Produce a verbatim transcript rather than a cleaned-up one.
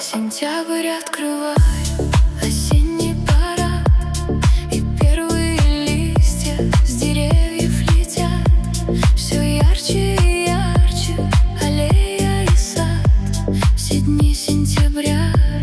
Сентябрь открывает осенний парад, и первые листья с деревьев летят. Все ярче и ярче аллея и сад, все дни сентября.